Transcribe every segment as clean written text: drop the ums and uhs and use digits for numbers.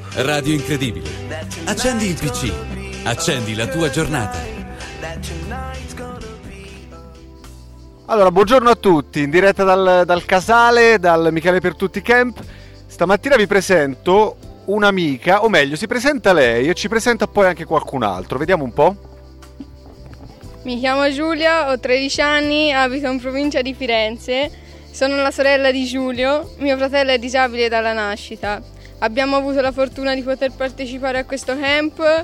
Radio Incredibile. Accendi il PC. Accendi la tua giornata. Allora, buongiorno a tutti, in diretta dal Casale, dal Michele per Tutti Camp. Stamattina vi presento un'amica, o meglio, si presenta lei e ci presenta poi anche qualcun altro. Vediamo un po'. Mi chiamo Giulia, ho 13 anni, abito in provincia di Firenze. Sono la sorella di Giulio, mio fratello è disabile dalla nascita. Abbiamo avuto la fortuna di poter partecipare a questo camp.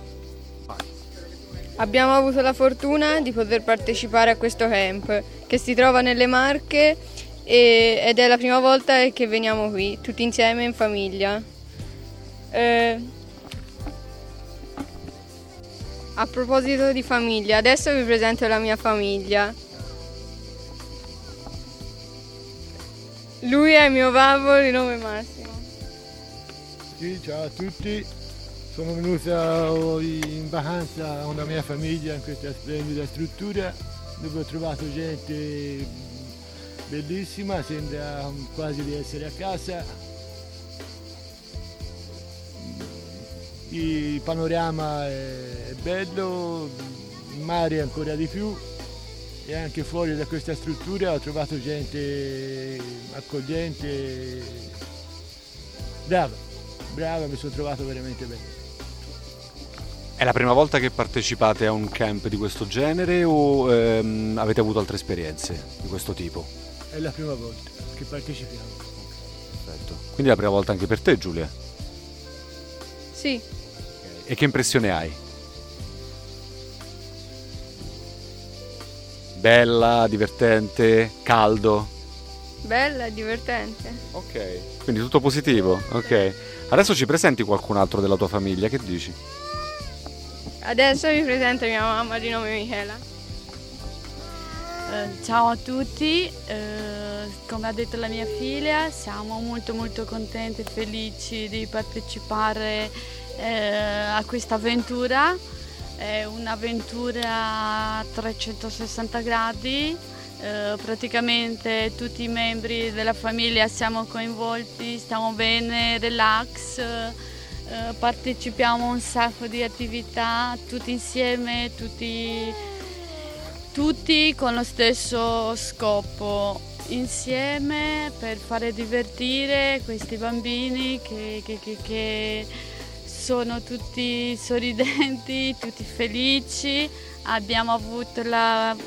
Che si trova nelle Marche ed è la prima volta che veniamo qui, tutti insieme in famiglia. A proposito di famiglia, adesso vi presento la mia famiglia. Lui è mio babbo di nome Massimo. Sì, ciao a tutti, sono venuto in vacanza con la mia famiglia in questa splendida struttura dove ho trovato gente bellissima, sembra quasi di essere a casa. Il panorama è bello, il mare ancora di più e anche fuori da questa struttura ho trovato gente accogliente, brava, mi sono trovato veramente bene. È la prima volta che partecipate a un camp di questo genere o avete avuto altre esperienze di questo tipo? È la prima volta che partecipiamo. Perfetto. Quindi è la prima volta anche per te, Giulia? Sì. E che impressione hai? Bella, divertente, caldo? Bella, divertente. Ok. Quindi tutto positivo? Ok. Adesso ci presenti qualcun altro della tua famiglia, che dici? Adesso vi presento mia mamma di nome Michela. Ciao a tutti, come ha detto la mia figlia, siamo molto contenti e felici di partecipare a questa avventura. È un'avventura a 360 gradi, praticamente tutti i membri della famiglia siamo coinvolti, stiamo bene, relax. Partecipiamo a un sacco di attività tutti insieme, tutti con lo stesso scopo, insieme per fare divertire questi bambini che sono tutti sorridenti, tutti felici. Abbiamo avuto la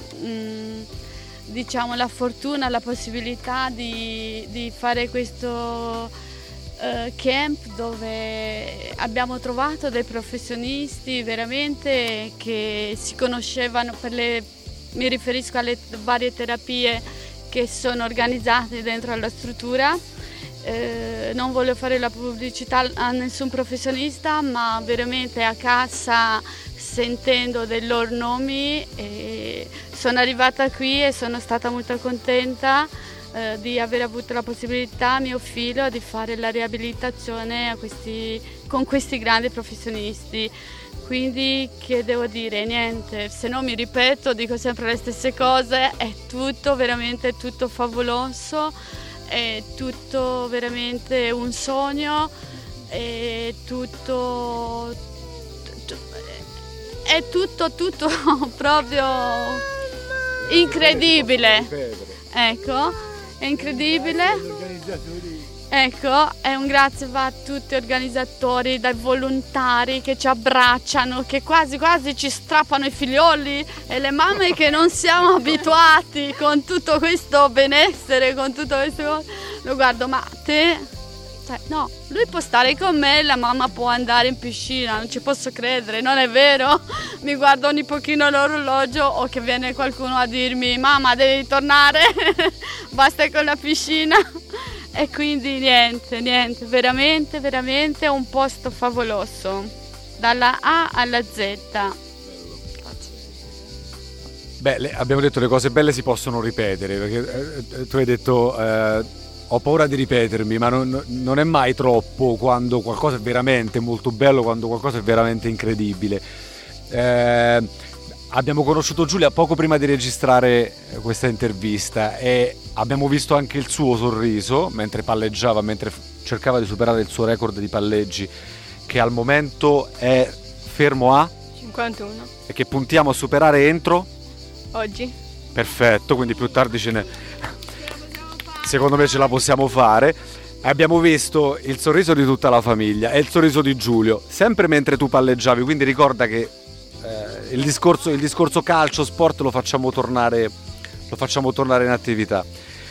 fortuna, la possibilità di fare questo camp dove abbiamo trovato dei professionisti veramente che si conoscevano mi riferisco alle varie terapie che sono organizzate dentro la struttura. Non voglio fare la pubblicità a nessun professionista, ma veramente a casa, sentendo dei loro nomi, sono arrivata qui e sono stata molto contenta di aver avuto la possibilità, mio figlio, di fare la riabilitazione con questi grandi professionisti. Quindi che devo dire? Niente, se no mi ripeto, dico sempre le stesse cose, è tutto veramente tutto favoloso, è tutto veramente un sogno, è tutto proprio incredibile. Ecco. È incredibile. Ecco, e un grazie va a tutti gli organizzatori, dai volontari che ci abbracciano, che quasi ci strappano i figlioli e le mamme che non siamo abituati con tutto questo benessere, con tutto questo. Lo guardo, ma te? No, lui può stare con me, la mamma può andare in piscina, non ci posso credere, non è vero? Mi guardo ogni pochino l'orologio o che viene qualcuno a dirmi mamma devi tornare, basta con la piscina. E quindi niente, veramente un posto favoloso, dalla A alla Z. Beh, abbiamo detto le cose belle si possono ripetere, perché tu hai detto ho paura di ripetermi, ma non è mai troppo quando qualcosa è veramente molto bello, quando qualcosa è veramente incredibile. Abbiamo conosciuto Giulia poco prima di registrare questa intervista e abbiamo visto anche il suo sorriso mentre palleggiava, mentre cercava di superare il suo record di palleggi, che al momento è fermo a 51. e che puntiamo a superare entro Oggi. perfetto, quindi più tardi secondo me ce la possiamo fare. Abbiamo visto il sorriso di tutta la famiglia e il sorriso di Giulio sempre mentre tu palleggiavi, quindi ricorda che il discorso calcio, sport lo facciamo tornare in attività,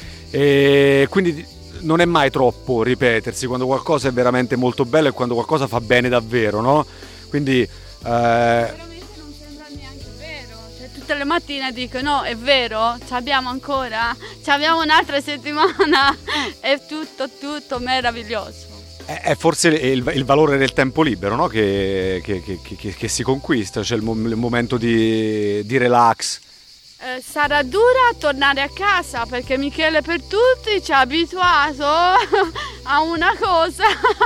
e quindi non è mai troppo ripetersi quando qualcosa è veramente molto bello e quando qualcosa fa bene davvero, no? Quindi Veramente non sembra neanche vero, cioè, tutte le mattine dico no, è vero, ci abbiamo ancora, ci abbiamo un'altra settimana, è tutto meraviglioso. è forse il valore del tempo libero, no? che si conquista, cioè il momento di relax. Sarà dura tornare a casa perché Michele per tutti ci ha abituato a una cosa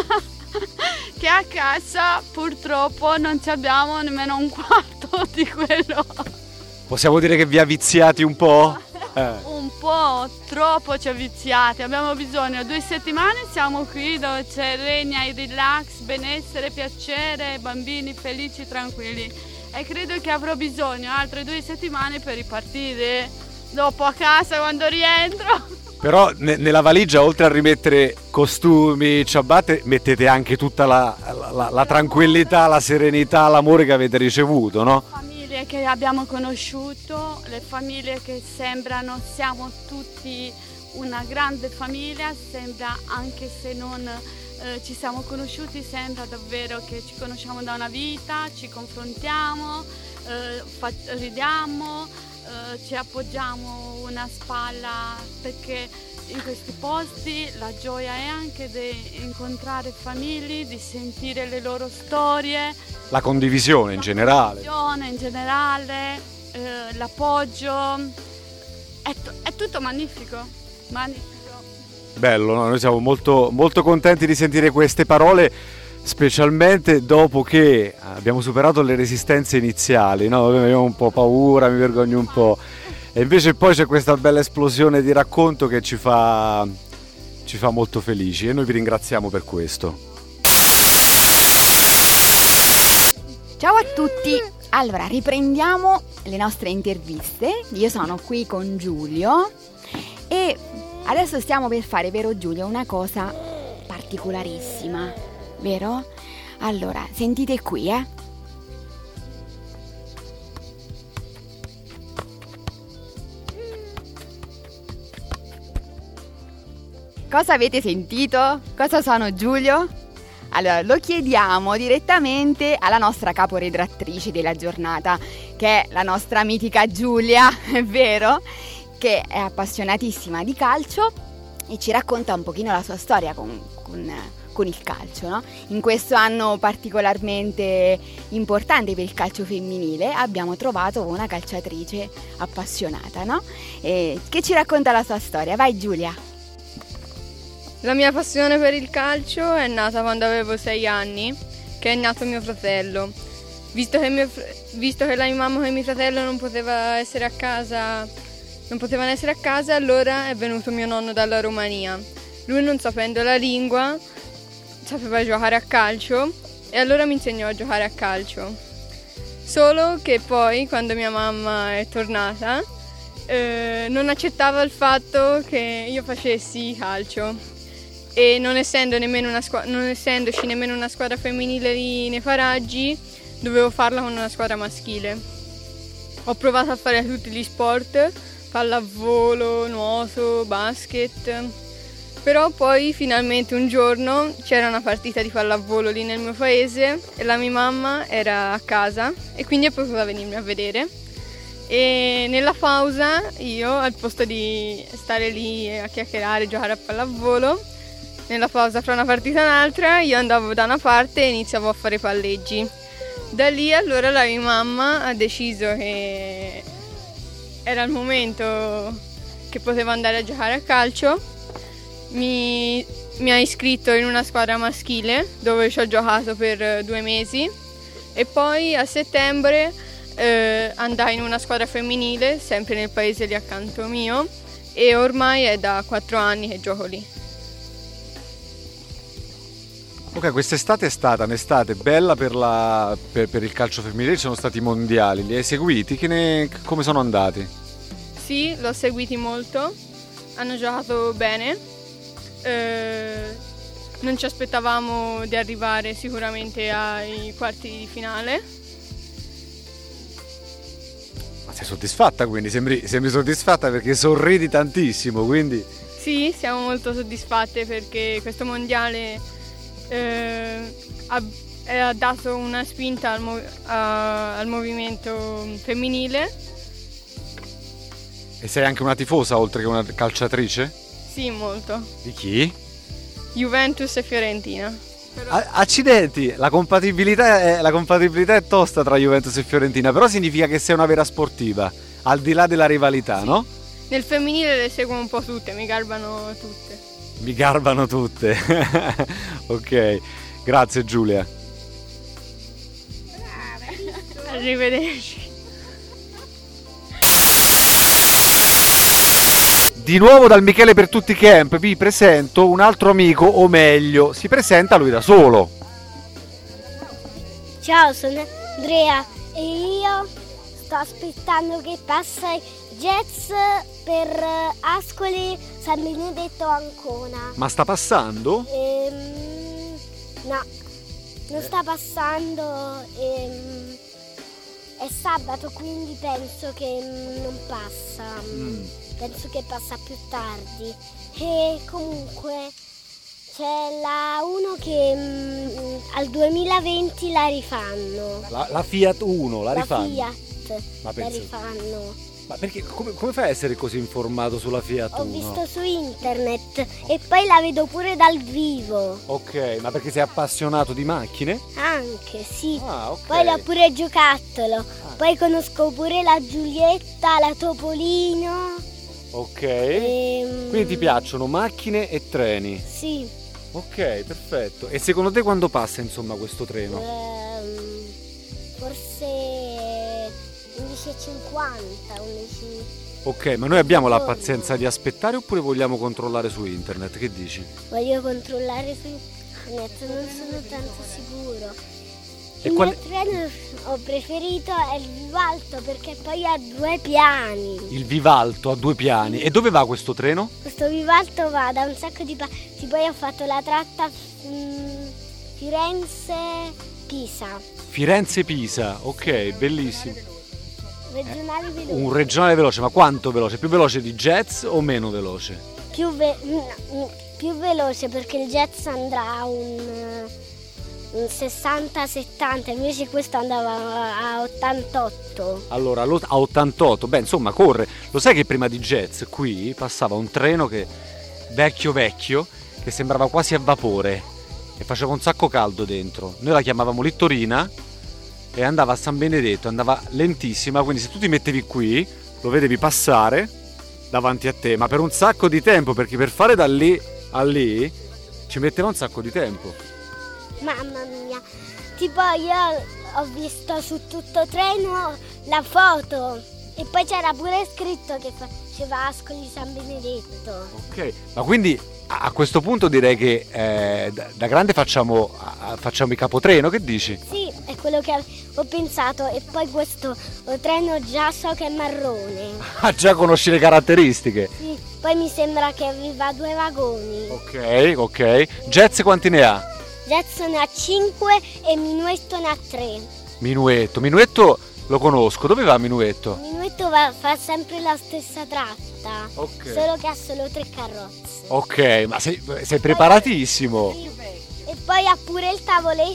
che a casa purtroppo non ci abbiamo nemmeno un quarto di quello. Possiamo dire che vi ha viziati un po'? Un po' troppo ci ha viziati, abbiamo bisogno 2 settimane, siamo qui dove regna il relax, benessere, piacere, bambini felici, tranquilli, e credo che avrò bisogno altre 2 settimane per ripartire dopo a casa quando rientro. Però nella valigia, oltre a rimettere costumi, ciabatte, mettete anche tutta la tranquillità, la serenità, l'amore che avete ricevuto, no? Famiglie che abbiamo conosciuto, le famiglie che sembrano, siamo tutti una grande famiglia, sembra, anche se non ci siamo conosciuti, sembra davvero che ci conosciamo da una vita, ci confrontiamo, ridiamo, ci appoggiamo una spalla, perché in questi posti la gioia è anche di incontrare famiglie, di sentire le loro storie, La condivisione in generale. L'appoggio, è tutto magnifico. Bello, no? Noi siamo molto, molto contenti di sentire queste parole, specialmente dopo che abbiamo superato le resistenze iniziali, no? Avevo un po' paura, mi vergogno un po', e invece poi c'è questa bella esplosione di racconto che ci fa molto felici, e noi vi ringraziamo per questo. Ciao a tutti! Allora, riprendiamo le nostre interviste. Io sono qui con Giulio e adesso stiamo per fare, vero Giulio, una cosa particolarissima, vero? Allora, sentite qui, Cosa avete sentito? Cosa sono, Giulio? Allora, lo chiediamo direttamente alla nostra caporedattrice della giornata, che è la nostra mitica Giulia, è vero? Che è appassionatissima di calcio e ci racconta un pochino la sua storia con il calcio, no? In questo anno particolarmente importante per il calcio femminile abbiamo trovato una calciatrice appassionata, no? Che ci racconta la sua storia. Vai Giulia! La mia passione per il calcio è nata quando avevo 6 anni, che è nato mio fratello. Visto che la mia mamma e mio fratello non potevano essere a casa, allora è venuto mio nonno dalla Romania. Lui, non sapendo la lingua, sapeva giocare a calcio e allora mi insegnò a giocare a calcio. Solo che poi, quando mia mamma è tornata, non accettava il fatto che io facessi calcio. E non essendoci nemmeno una squadra femminile lì nei paraggi, dovevo farla con una squadra maschile. Ho provato a fare tutti gli sport, pallavolo, nuoto, basket, però poi finalmente un giorno c'era una partita di pallavolo lì nel mio paese e la mia mamma era a casa e quindi è potuta venirmi a vedere. E nella pausa io, al posto di stare lì a chiacchierare e giocare a pallavolo, nella pausa fra una partita e un'altra, io andavo da una parte e iniziavo a fare palleggi. Da lì allora la mia mamma ha deciso che era il momento che potevo andare a giocare a calcio. Mi ha iscritto in una squadra maschile dove ci ho giocato per 2 mesi e poi a settembre andai in una squadra femminile, sempre nel paese lì accanto mio, e ormai è da 4 anni che gioco lì. Ok, quest'estate è stata un'estate bella per il calcio femminile, ci sono stati i mondiali, li hai seguiti? Come sono andati? Sì, l'ho seguiti molto, hanno giocato bene, non ci aspettavamo di arrivare sicuramente ai quarti di finale. Ma sei soddisfatta quindi? Sembri soddisfatta perché sorridi tantissimo, quindi... Sì, siamo molto soddisfatte perché questo mondiale ha dato una spinta al movimento femminile. E sei anche una tifosa oltre che una calciatrice? Sì, molto. Di chi? Juventus e Fiorentina. Accidenti, la compatibilità è tosta tra Juventus e Fiorentina, però significa che sei una vera sportiva, al di là della rivalità, sì. No? Nel femminile le seguo un po' tutte, mi garbano tutte. Mi garbano tutte. Ok, grazie Giulia. Arrivederci. Di nuovo dal Michele per tutti Camp vi presento un altro amico, o meglio, si presenta lui da solo. Ciao, sono Andrea e io sto aspettando che passa Jets per Ascoli San Benedetto Ancona. Ma sta passando? No, non sta passando. È sabato, quindi penso che non passa. Penso che passa più tardi. E comunque c'è la 1 che al 2020 la rifanno. La Fiat 1 la rifanno? La Fiat la rifanno. Ma perché come fai a essere così informato sulla Fiat 1? Ho visto su internet e poi la vedo pure dal vivo. Ok, ma perché sei appassionato di macchine? Anche, sì. Ah, ok. Poi l'ho pure giocattolo. Poi conosco pure la Giulietta, la Topolino. Ok. Quindi ti piacciono macchine e treni? Sì. Ok, perfetto. E secondo te quando passa, insomma, questo treno? Forse 11:50, 11. Ok, ma noi abbiamo la pazienza di aspettare oppure vogliamo controllare su internet? Che dici? Voglio controllare su internet, non sono tanto sicuro. E Il mio treno ho preferito è il Vivalto perché poi ha 2 piani. Il Vivalto ha 2 piani. E dove va questo treno? Questo Vivalto va da un sacco di poi ho fatto la tratta Firenze-Pisa. Firenze-Pisa, ok, bellissimo. Regionale veloce. Un regionale veloce, ma quanto veloce? Più veloce di Jets o meno veloce? Più veloce perché il Jets andrà a un 60-70, invece questo andava a 88. Allora, a 88, beh insomma corre. Lo sai che prima di Jets qui passava un treno che vecchio che sembrava quasi a vapore e faceva un sacco caldo dentro. Noi la chiamavamo Littorina e andava a San Benedetto, andava lentissima, quindi se tu ti mettevi qui lo vedevi passare davanti a te, ma per un sacco di tempo, perché per fare da lì a lì ci metteva un sacco di tempo. Mamma mia, tipo io ho visto su tutto treno la foto e poi c'era pure scritto che faceva Ascoli San Benedetto. Ok, ma quindi a questo punto direi che da grande facciamo i capotreno, che dici? Sì, è quello che ho pensato e poi questo treno già so che è marrone. Ah, già conosci le caratteristiche? Sì, poi mi sembra che aveva 2 vagoni. Ok, Jets quanti ne ha? Jets ne ha 5 e Minuetto ne ha 3. Minuetto lo conosco, dove va Minuetto? Minuetto fa sempre la stessa tratta, solo che ha solo 3 carrozze. Ok, ma sei preparatissimo. Sì. E poi ha pure il tavoletti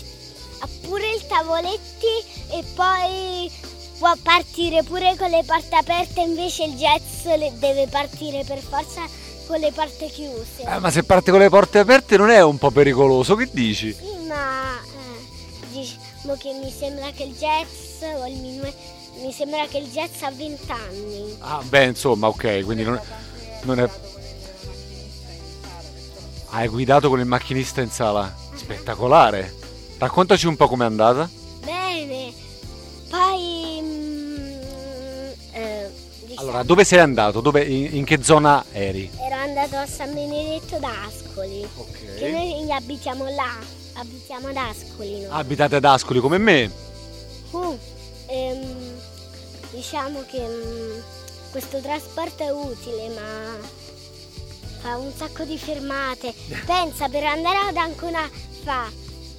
e poi può partire pure con le porte aperte, invece il Jets deve partire per forza con le porte chiuse. Ma se parte con le porte aperte non è un po' pericoloso, che dici? Sì, ma diciamo che mi sembra che il Jets o il mi sembra che il Jets ha 20 anni. Ah, beh, insomma, ok, quindi non è... Hai guidato con il macchinista in sala? Spettacolare! Raccontaci un po' com'è andata. Bene, poi... Allora, dove sei andato? In che zona eri? Ero andato a San Benedetto d'Ascoli, che noi abitiamo là, abitiamo ad Ascoli. No? Abitate ad Ascoli come me? Diciamo che questo trasporto è utile, ma fa un sacco di fermate. Pensa, per andare ad Ancona fa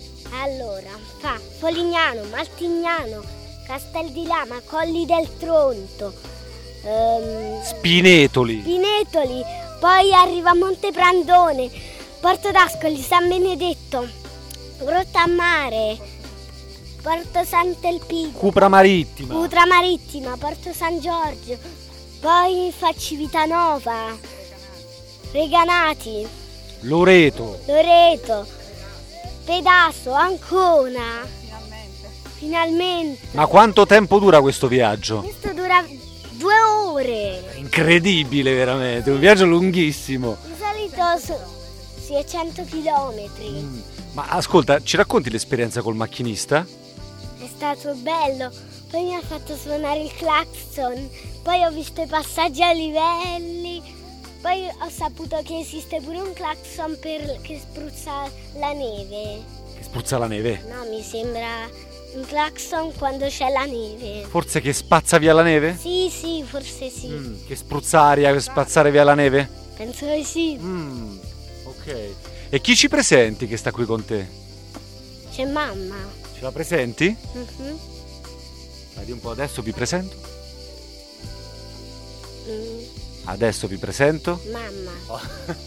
Polignano, Maltignano, Castel di Lama, Colli del Tronto, Spinetoli, poi arriva a Monteprandone, Porto d'Ascoli, San Benedetto, Grottammare, Porto Sant'Elpidio, Cupra Marittima, Porto San Giorgio, poi fa Civitanova, Reganati, Loreto, Pedaso, Ancona. Finalmente. Ma quanto tempo dura questo viaggio? Questo dura 2 ore. Incredibile, veramente, un viaggio lunghissimo. Di solito si è 100 chilometri. Ma ascolta, ci racconti l'esperienza col macchinista? È stato bello. Poi mi ha fatto suonare il clacson. Poi ho visto i passaggi a livelli. Poi ho saputo che esiste pure un clacson che spruzza la neve. Che spruzza la neve? No, mi sembra un clacson quando c'è la neve. Forse che spazza via la neve? Sì, forse sì. Che spruzza aria, che spazzare via la neve? Penso di sì. Ok. E chi ci presenti che sta qui con te? C'è mamma. Ce la presenti? Mhm. Vedi un po', adesso vi presento. Mm, Adesso vi presento. Mamma.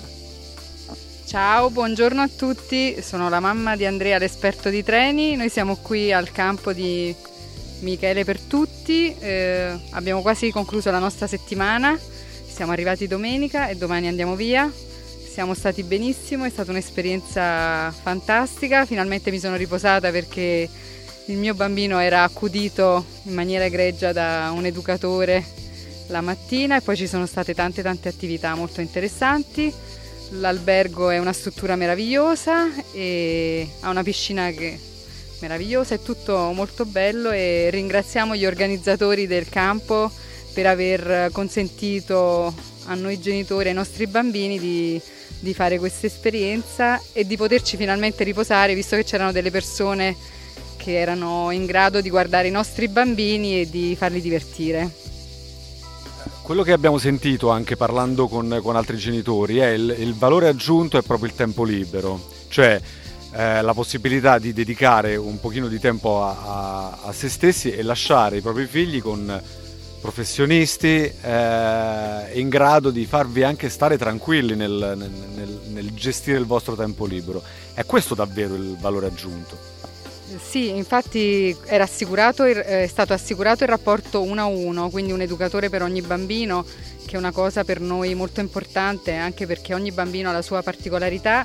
Ciao, buongiorno a tutti, sono la mamma di Andrea, l'esperto di treni. Noi siamo qui al campo di Michele per tutti, abbiamo quasi concluso la nostra settimana, siamo arrivati domenica e domani andiamo via. Siamo stati benissimo, è stata un'esperienza fantastica, finalmente mi sono riposata perché il mio bambino era accudito in maniera egregia da un educatore la mattina e poi ci sono state tante attività molto interessanti. L'albergo è una struttura meravigliosa e ha una piscina che è meravigliosa, è tutto molto bello e ringraziamo gli organizzatori del campo per aver consentito a noi genitori e ai nostri bambini di fare questa esperienza e di poterci finalmente riposare, visto che c'erano delle persone che erano in grado di guardare i nostri bambini e di farli divertire. Quello che abbiamo sentito anche parlando con altri genitori è il valore aggiunto è proprio il tempo libero, cioè la possibilità di dedicare un pochino di tempo a se stessi e lasciare i propri figli con professionisti in grado di farvi anche stare tranquilli nel gestire il vostro tempo libero. È questo davvero il valore aggiunto. Sì, infatti è stato assicurato il rapporto 1-1, quindi un educatore per ogni bambino, che è una cosa per noi molto importante, anche perché ogni bambino ha la sua particolarità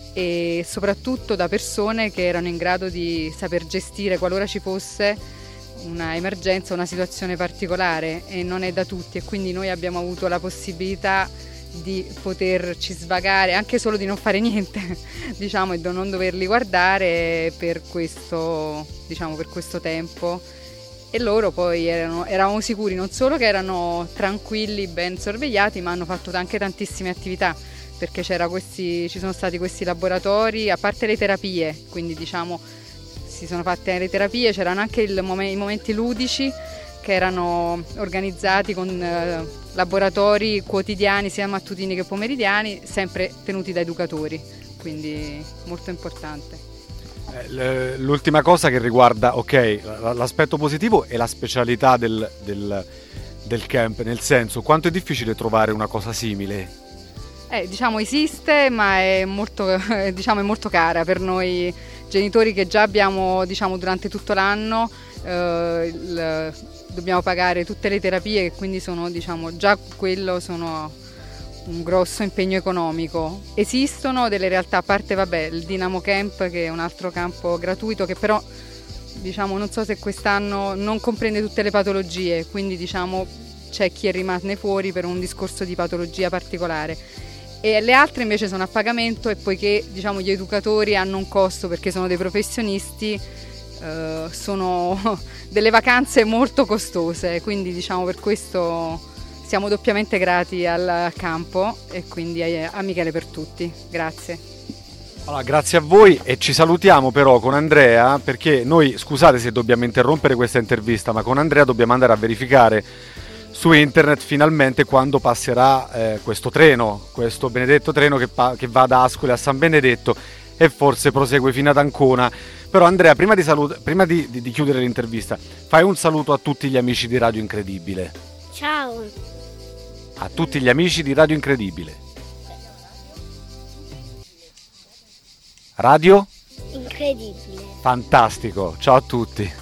e soprattutto da persone che erano in grado di saper gestire qualora ci fosse una emergenza, una situazione particolare, e non è da tutti, e quindi noi abbiamo avuto la possibilità di poterci svagare, anche solo di non fare niente, diciamo, e di non doverli guardare per questo tempo. E loro poi eravamo sicuri non solo che erano tranquilli, ben sorvegliati, ma hanno fatto anche tantissime attività, perché ci sono stati questi laboratori, a parte le terapie, quindi diciamo si sono fatte le terapie, c'erano anche i momenti ludici che erano organizzati con laboratori quotidiani, sia mattutini che pomeridiani, sempre tenuti da educatori, quindi molto importante. L'ultima cosa che riguarda, l'aspetto positivo è la specialità del camp, nel senso, quanto è difficile trovare una cosa simile? Diciamo esiste, ma è molto cara per noi genitori che già abbiamo, diciamo, durante tutto l'anno dobbiamo pagare tutte le terapie, che quindi sono, diciamo, già quello sono un grosso impegno economico. Esistono delle realtà, a parte il Dinamo Camp, che è un altro campo gratuito, che però, diciamo, non so se quest'anno non comprende tutte le patologie, quindi diciamo c'è chi rimane fuori per un discorso di patologia particolare. E le altre invece sono a pagamento, e poiché, diciamo, gli educatori hanno un costo perché sono dei professionisti, sono delle vacanze molto costose, quindi diciamo per questo siamo doppiamente grati al campo e quindi a Michele per tutti. Grazie. Allora, grazie a voi e ci salutiamo però con Andrea, perché noi, scusate se dobbiamo interrompere questa intervista, ma con Andrea dobbiamo andare a verificare su internet finalmente quando passerà questo treno, questo benedetto treno che va da Ascoli a San Benedetto e forse prosegue fino ad Ancona. Però Andrea, prima di chiudere l'intervista, fai un saluto a tutti gli amici di Radio Incredibile. Ciao. A tutti gli amici di Radio Incredibile. Radio? Incredibile. Fantastico, ciao a tutti.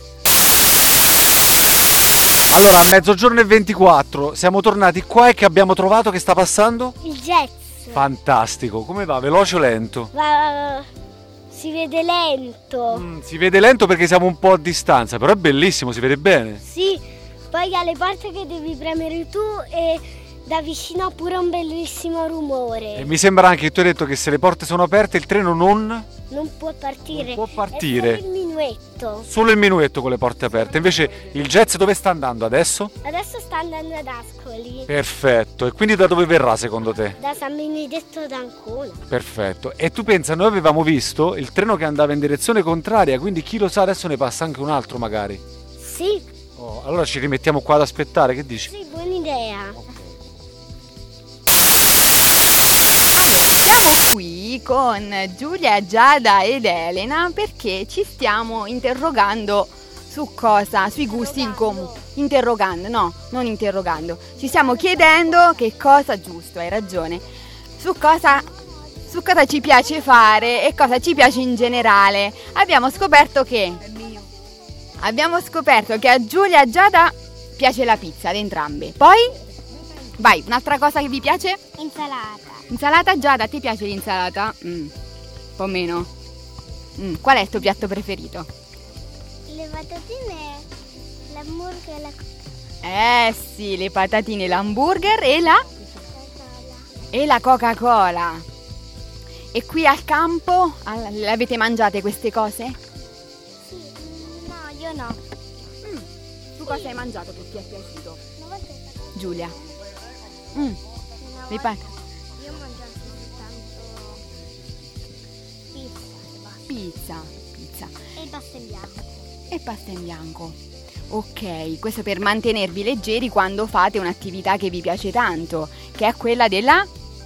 Allora, a 12:24 siamo tornati qua e che abbiamo trovato che sta passando? Il jazz. Fantastico, come va? Veloce o lento? Va, si vede lento. Si vede lento perché siamo un po' a distanza, però è bellissimo, si vede bene. Sì, poi ha le porte che devi premere tu e da vicino ha pure un bellissimo rumore. E mi sembra anche che tu hai detto che se le porte sono aperte il treno non può partire. Non può partire. È solo il minuetto. Solo il minuetto con le porte aperte. Invece il jazz dove sta andando adesso? Adesso sta andando ad Ascoli. Perfetto. E quindi da dove verrà secondo te? Da San Benedetto d'Ancona. Perfetto. E tu pensa, noi avevamo visto il treno che andava in direzione contraria, quindi chi lo sa adesso ne passa anche un altro magari. Sì. Oh, allora ci rimettiamo qua ad aspettare, che dici? Sì, buona idea. Siamo qui con Giulia, Giada ed Elena perché ci stiamo interrogando su cosa, sui gusti in comune. Non interrogando. Ci stiamo chiedendo che cosa, giusto, hai ragione, su cosa ci piace fare e cosa ci piace in generale. Abbiamo scoperto che a Giulia e a Giada piace la pizza, ad entrambe. Poi, vai, un'altra cosa che vi piace? Insalata, Giada, a te piace l'insalata? Un po' meno. Qual è il tuo piatto preferito? Le patatine, l'hamburger Sì, le patatine, l'hamburger e la Coca-Cola. E qui al campo le avete mangiate queste cose? Sì, no, io no. Tu cosa hai mangiato che ti è piaciuto? Giulia? Le patatine. Io ho mangiato soltanto Pizza. e il pasta in bianco. E pasta in bianco. Ok, questo per mantenervi leggeri quando fate un'attività che vi piace tanto, che è quella della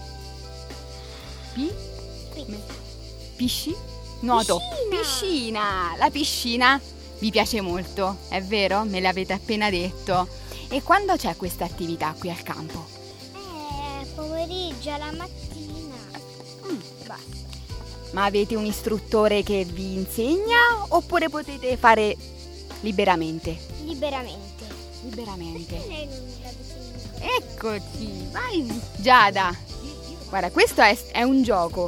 piscina. La piscina vi piace molto, è vero? Me l'avete appena detto. E quando c'è questa attività qui al campo? Pomeriggio, alla mattina. Basta. Ma avete un istruttore che vi insegna oppure potete fare liberamente? Liberamente. Lei non mi l'ha detto. Eccoti, vai Giada. Guarda, questo è un gioco.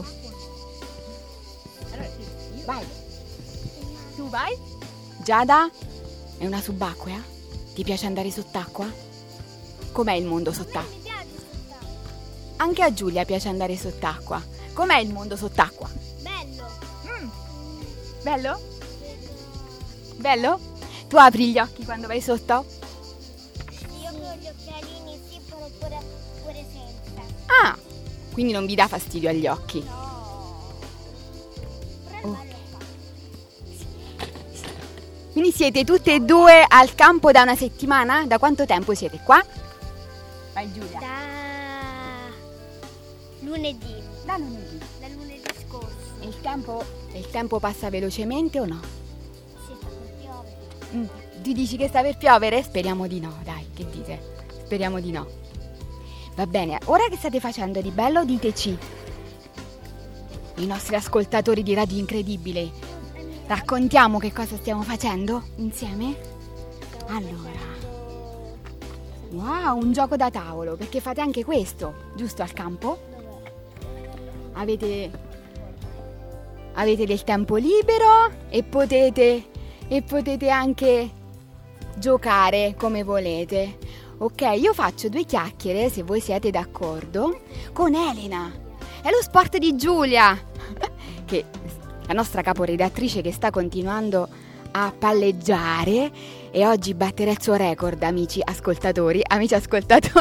Vai. Tu vai? Giada? È una subacquea? Ti piace andare sott'acqua? Com'è il mondo sott'acqua? Mi piace sott'acqua. Anche a Giulia piace andare sott'acqua. Com'è il mondo sott'acqua? Bello. Bello? Bello? Tu apri gli occhi quando vai sotto? Io con gli occhialini sì, però pure senza. Ah, quindi non vi dà fastidio agli occhi? Ok. Quindi siete tutte e due al campo da una settimana? Da quanto tempo siete qua? Vai Giulia. Da lunedì. Da lunedì. Da lunedì scorso. E il tempo passa velocemente o no? Si sta per piovere. Tu dici che sta per piovere? Speriamo di no, dai, che dite? Speriamo di no. Va bene, ora che state facendo di bello diteci, i nostri ascoltatori di Radio Incredibile, raccontiamo che cosa stiamo facendo insieme? Allora, wow, un gioco da tavolo, perché fate anche questo, giusto al campo? Avete del tempo libero e potete anche giocare come volete. Ok, io faccio 2 chiacchiere, se voi siete d'accordo, con Elena. È lo sport di Giulia, che la nostra caporedattrice che sta continuando a palleggiare e oggi batterà il suo record, amici ascoltatori.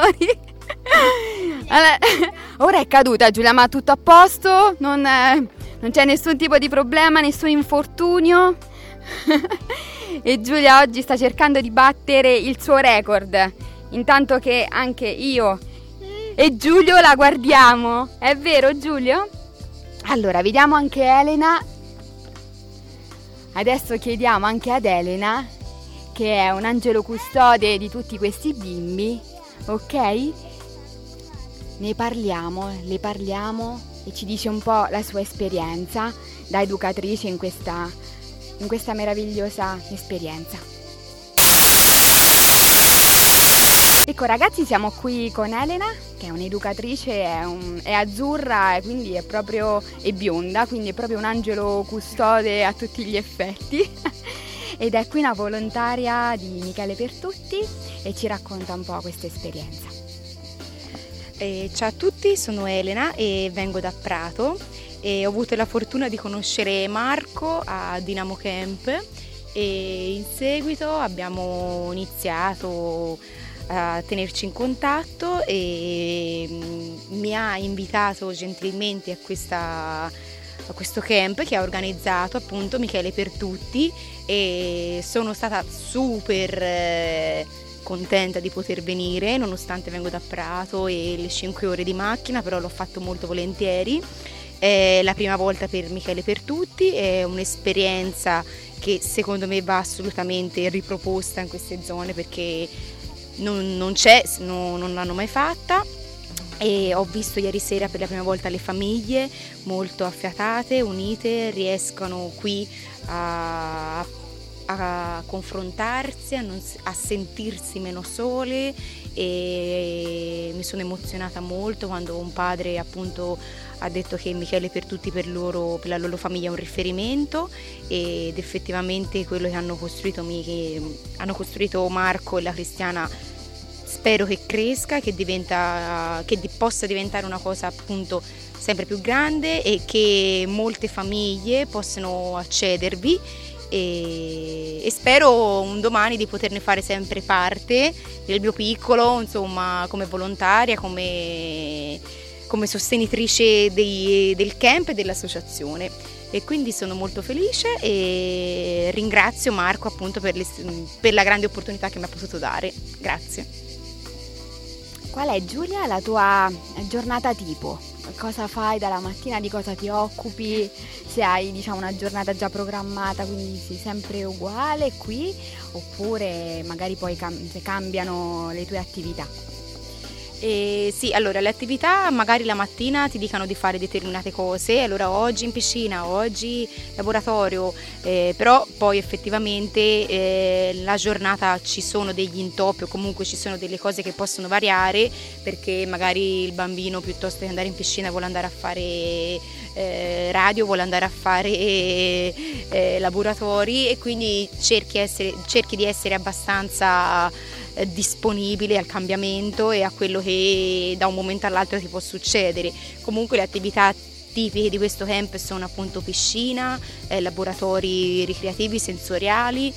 Allora, ora è caduta Giulia, ma tutto a posto? Non non c'è nessun tipo di problema, nessun infortunio. E Giulia oggi sta cercando di battere il suo record, intanto che anche io e Giulio la guardiamo. È vero, Giulio? Allora, vediamo anche Elena. Adesso chiediamo anche ad Elena, che è un angelo custode di tutti questi bimbi, ok? Le parliamo e ci dice un po' la sua esperienza da educatrice in questa meravigliosa esperienza. Ecco ragazzi, siamo qui con Elena, che è un'educatrice, è azzurra e quindi è bionda, quindi è proprio un angelo custode a tutti gli effetti. Ed è qui una volontaria di Michele per Tutti e ci racconta un po' questa esperienza. Ciao a tutti, sono Elena e vengo da Prato e ho avuto la fortuna di conoscere Marco a Dinamo Camp e in seguito abbiamo iniziato a tenerci in contatto e mi ha invitato gentilmente a questo camp che ha organizzato appunto Michele per Tutti e sono stata super contenta di poter venire, nonostante vengo da Prato e le 5 ore di macchina, però l'ho fatto molto volentieri. È la prima volta per Michele per Tutti, è un'esperienza che secondo me va assolutamente riproposta in queste zone perché non c'è, non l'hanno mai fatta. E ho visto ieri sera per la prima volta le famiglie molto affiatate, unite, riescono qui a confrontarsi, a sentirsi meno sole e mi sono emozionata molto quando un padre appunto ha detto che Michele per Tutti per la loro famiglia è un riferimento ed effettivamente quello che hanno costruito Marco e la Cristiana spero che cresca, che possa diventare una cosa appunto sempre più grande e che molte famiglie possano accedervi e spero un domani di poterne fare sempre parte nel mio piccolo, insomma, come volontaria, come sostenitrice del camp e dell'associazione. E quindi sono molto felice e ringrazio Marco appunto per la grande opportunità che mi ha potuto dare. Grazie. Qual è, Giulia, la tua giornata tipo? Cosa fai dalla mattina, di cosa ti occupi? Se hai una giornata già programmata, quindi sei sempre uguale qui, oppure magari poi se cambiano le tue attività? Sì, allora le attività magari la mattina ti dicono di fare determinate cose, allora oggi in piscina, oggi laboratorio, però poi effettivamente la giornata ci sono degli intoppi o comunque ci sono delle cose che possono variare perché magari il bambino piuttosto che andare in piscina vuole andare a fare radio, vuole andare a fare laboratori e quindi cerchi di essere abbastanza disponibile al cambiamento e a quello che da un momento all'altro ti può succedere. Comunque le attività tipiche di questo camp sono appunto piscina, laboratori ricreativi sensoriali,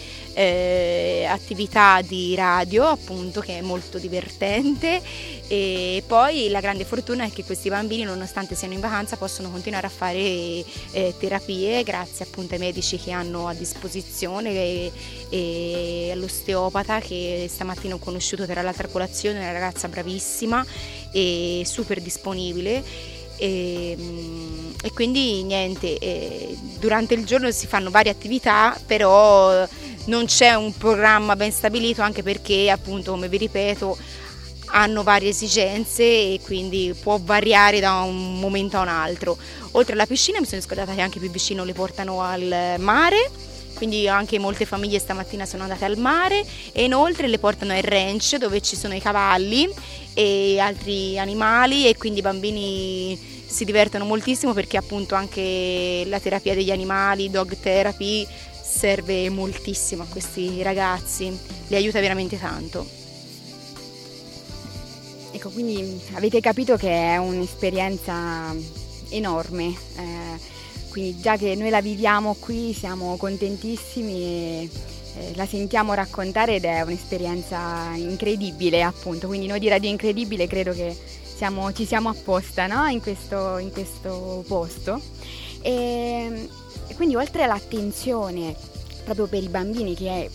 attività di radio appunto che è molto divertente e poi la grande fortuna è che questi bambini nonostante siano in vacanza possono continuare a fare terapie grazie appunto ai medici che hanno a disposizione e all'osteopata che stamattina ho conosciuto tra l'altra colazione, una ragazza bravissima e super disponibile. E quindi niente, durante il giorno si fanno varie attività, però non c'è un programma ben stabilito anche perché appunto come vi ripeto hanno varie esigenze e quindi può variare da un momento a un altro. Oltre alla piscina mi sono scordata che anche più vicino le portano al mare, quindi anche molte famiglie stamattina sono andate al mare e inoltre le portano al ranch dove ci sono i cavalli e altri animali e quindi i bambini si divertono moltissimo perché appunto anche la terapia degli animali, dog therapy, serve moltissimo a questi ragazzi, li aiuta veramente tanto. Ecco, quindi avete capito che è un'esperienza enorme, quindi già che noi la viviamo qui siamo contentissimi e la sentiamo raccontare ed è un'esperienza incredibile appunto, quindi noi di Radio Incredibile credo che ci siamo apposta, no? in questo posto E quindi oltre all'attenzione proprio per i bambini che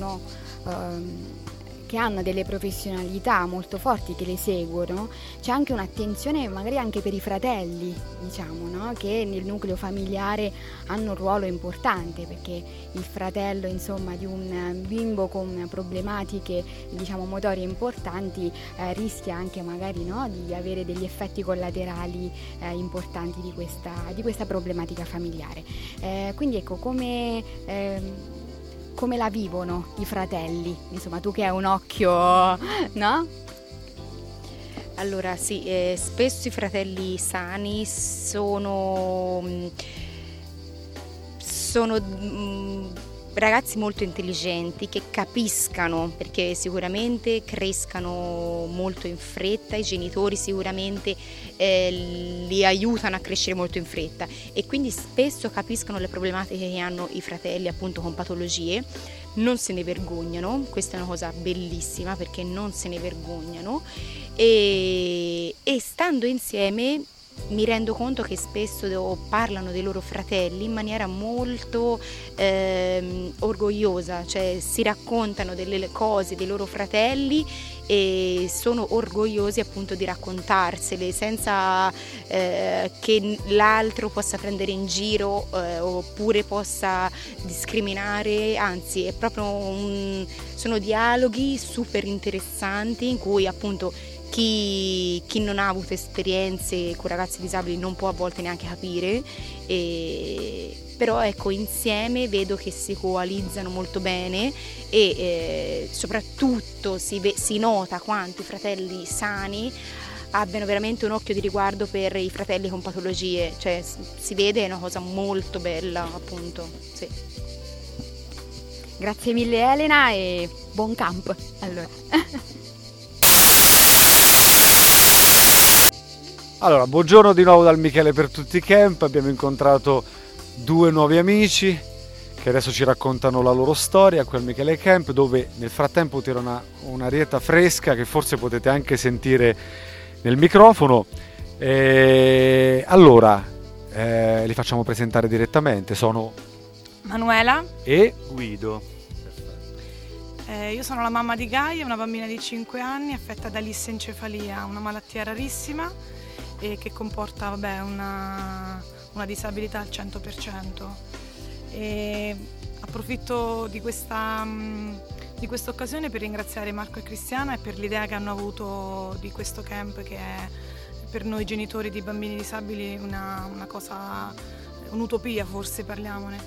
che hanno delle professionalità molto forti che le seguono, c'è anche un'attenzione magari anche per i fratelli, diciamo, no? Che nel nucleo familiare hanno un ruolo importante, perché il fratello, insomma, di un bimbo con problematiche, diciamo, motorie importanti rischia anche magari, no, di avere degli effetti collaterali importanti di questa problematica familiare. Quindi ecco, come la vivono i fratelli? Insomma, tu che hai un occhio, no? Allora sì, spesso i fratelli sani sono ragazzi molto intelligenti che capiscano, perché sicuramente crescano molto in fretta, i genitori sicuramente li aiutano a crescere molto in fretta e quindi spesso capiscono le problematiche che hanno i fratelli appunto con patologie, non se ne vergognano, questa è una cosa bellissima perché non se ne vergognano e stando insieme mi rendo conto che spesso parlano dei loro fratelli in maniera molto orgogliosa, cioè si raccontano delle cose dei loro fratelli e sono orgogliosi appunto di raccontarsele senza che l'altro possa prendere in giro oppure possa discriminare, anzi è proprio sono dialoghi super interessanti in cui appunto chi non ha avuto esperienze con ragazzi disabili non può a volte neanche capire, però ecco, insieme vedo che si coalizzano molto bene e soprattutto si nota quanto i fratelli sani abbiano veramente un occhio di riguardo per i fratelli con patologie, cioè si vede, è una cosa molto bella appunto, sì. Grazie mille Elena e buon camp allora. Allora, buongiorno di nuovo dal Michele per tutti camp, abbiamo incontrato due nuovi amici che adesso ci raccontano la loro storia qui al Michele Camp, dove nel frattempo tira un'arietta fresca che forse potete anche sentire nel microfono. Allora, li facciamo presentare direttamente, sono Manuela e Guido. Io sono la mamma di Gaia, una bambina di 5 anni affetta da lissencefalia, una malattia rarissima e che comporta una disabilità al 100%. E approfitto di questa occasione per ringraziare Marco e Cristiana e per l'idea che hanno avuto di questo camp, che è per noi genitori di bambini disabili una cosa, un'utopia forse, parliamone.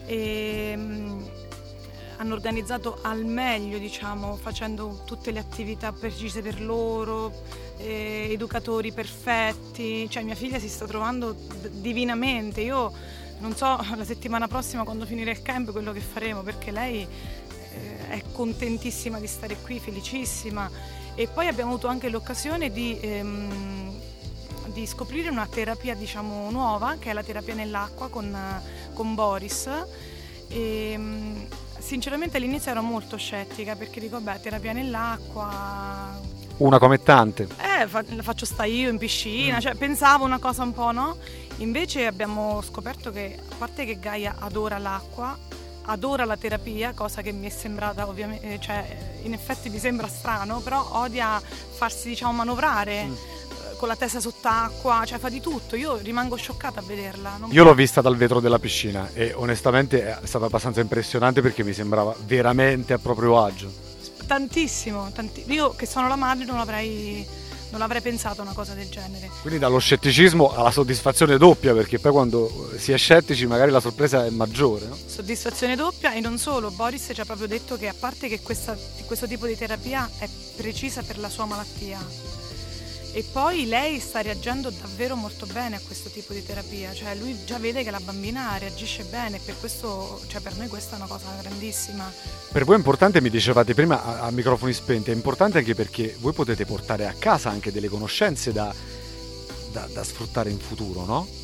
Hanno organizzato al meglio, diciamo, facendo tutte le attività precise per loro, educatori perfetti, cioè mia figlia si sta trovando divinamente. Io non so la settimana prossima quando finirà il camp quello che faremo, perché lei è contentissima di stare qui, felicissima. E poi abbiamo avuto anche l'occasione di scoprire una terapia, diciamo, nuova, che è la terapia nell'acqua con Boris. Sinceramente all'inizio ero molto scettica perché dico, beh, terapia nell'acqua, una come tante, la faccio sta io in piscina, cioè pensavo una cosa un po', no? Invece abbiamo scoperto che, a parte che Gaia adora l'acqua, adora la terapia, cosa che mi è sembrata ovviamente, cioè in effetti mi sembra strano, però odia farsi, diciamo, manovrare con la testa sott'acqua, cioè fa di tutto. Io rimango scioccata a vederla. Io l'ho vista dal vetro della piscina e onestamente è stata abbastanza impressionante perché mi sembrava veramente a proprio agio. Tantissimo. Io che sono la madre non avrei pensato a una cosa del genere. Quindi dallo scetticismo alla soddisfazione doppia, perché poi quando si è scettici magari la sorpresa è maggiore, no? Soddisfazione doppia, e non solo, Boris ci ha proprio detto che a parte che questo tipo di terapia è precisa per la sua malattia, e poi lei sta reagendo davvero molto bene a questo tipo di terapia, cioè lui già vede che la bambina reagisce bene, per questo, cioè per noi questa è una cosa grandissima. Per voi è importante, mi dicevate prima a microfoni spenti, è importante anche perché voi potete portare a casa anche delle conoscenze da sfruttare in futuro, no?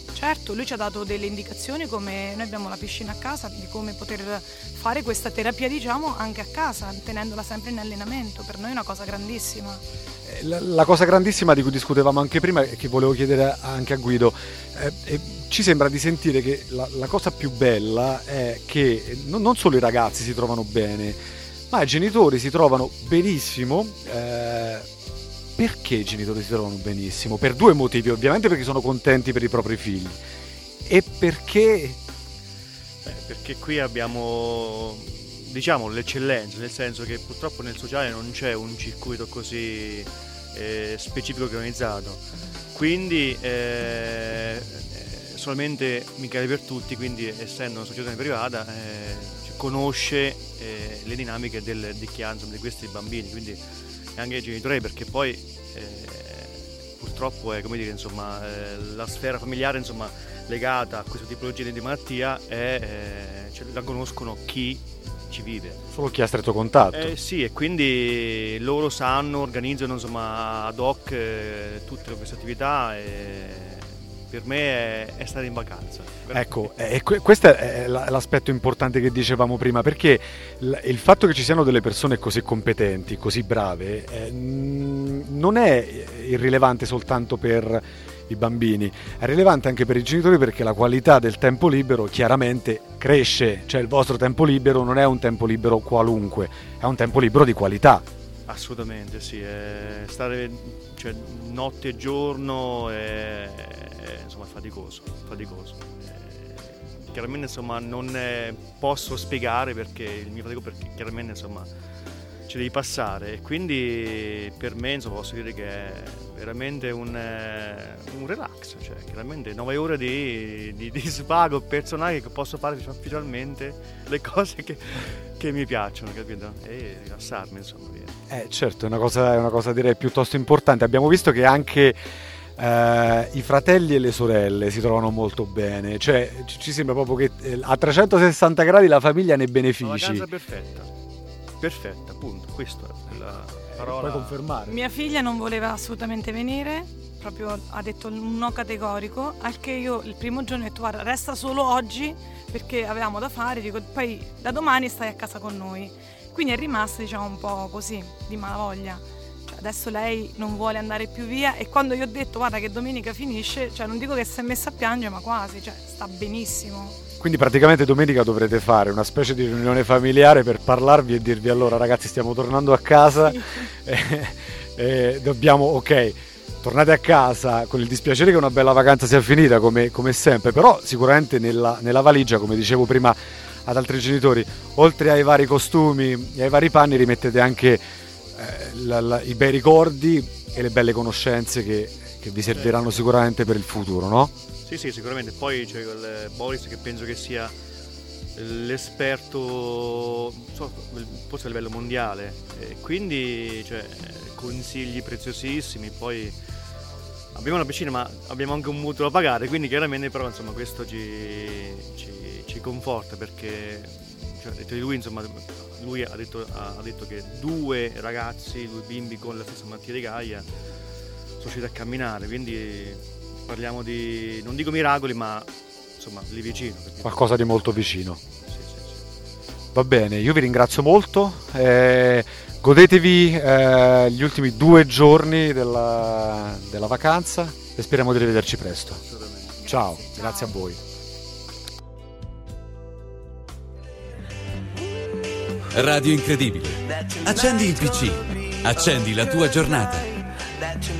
Certo, lui ci ha dato delle indicazioni, come noi abbiamo la piscina a casa, di come poter fare questa terapia, diciamo, anche a casa, tenendola sempre in allenamento. Per noi è una cosa grandissima. La cosa grandissima di cui discutevamo anche prima e che volevo chiedere anche a Guido, ci sembra di sentire che la cosa più bella è che non solo i ragazzi si trovano bene, ma i genitori si trovano benissimo. Perché i genitori si trovano benissimo? Per due motivi, ovviamente perché sono contenti per i propri figli e perché... Perché qui abbiamo, diciamo, l'eccellenza, nel senso che purtroppo nel sociale non c'è un circuito così specifico e organizzato, quindi solamente Michele per tutti, quindi essendo una società privata conosce le dinamiche di chi ha, insomma, di questi bambini, quindi anche i genitori, perché poi purtroppo è, come dire, insomma, la sfera familiare, insomma, legata a questa tipologia di malattia la conoscono chi ci vive. Solo chi ha stretto contatto. Sì, e quindi loro sanno, organizzano, insomma, ad hoc tutte queste attività e per me è stare in vacanza. Ecco, questo è l'aspetto importante che dicevamo prima, perché il fatto che ci siano delle persone così competenti, così brave, non è irrilevante soltanto per i bambini, è rilevante anche per i genitori, perché la qualità del tempo libero chiaramente cresce, cioè il vostro tempo libero non è un tempo libero qualunque, è un tempo libero di qualità. Assolutamente sì, stare, cioè, notte e giorno insomma, è faticoso. Chiaramente, insomma, non posso spiegare perché il mio fatico, perché chiaramente, insomma, ci devi passare, e quindi per me, insomma, posso dire che è veramente un relax, cioè chiaramente 9 ore di svago personale che posso fare ufficialmente le cose che mi piacciono, capito? E rilassarmi, insomma, via. Certo, è una cosa direi piuttosto importante. Abbiamo visto che anche i fratelli e le sorelle si trovano molto bene, cioè ci sembra proprio che a 360 gradi la famiglia ne benefici. Una vacanza perfetta, appunto, questa è la parola. Puoi confermare? Mia figlia non voleva assolutamente venire, proprio ha detto un no categorico, al che io il primo giorno ho detto: guarda, resta solo oggi perché avevamo da fare, dico, poi da domani stai a casa con noi. Quindi è rimasta, diciamo, un po' così, di malavoglia. Cioè, adesso lei non vuole andare più via, e quando gli ho detto guarda che domenica finisce, cioè non dico che si è messa a piangere, ma quasi, cioè sta benissimo. Quindi praticamente domenica dovrete fare una specie di riunione familiare per parlarvi e dirvi: allora ragazzi, stiamo tornando a casa, sì. Dobbiamo, ok, tornate a casa con il dispiacere che una bella vacanza sia finita come sempre, però sicuramente nella valigia, come dicevo prima ad altri genitori, oltre ai vari costumi e ai vari panni, rimettete anche i bei ricordi e le belle conoscenze che vi serviranno sicuramente per il futuro, no? Sì, sicuramente. Poi c'è Boris, che penso che sia l'esperto, forse a livello mondiale, quindi, cioè, consigli preziosissimi. Poi abbiamo una piscina, ma abbiamo anche un mutuo da pagare, quindi chiaramente, però, insomma, questo ci conforta, perché, cioè, detto di lui, insomma, lui ha detto che 2 bimbi con la stessa malattia di Gaia sono riusciti a camminare, quindi parliamo di, non dico miracoli, ma insomma lì vicino. Qualcosa di molto vicino. Sì. Va bene, io vi ringrazio molto, godetevi gli ultimi 2 giorni della vacanza e speriamo di rivederci presto. Ciao, grazie a voi. Radio Incredibile. Accendi il PC, accendi la tua giornata.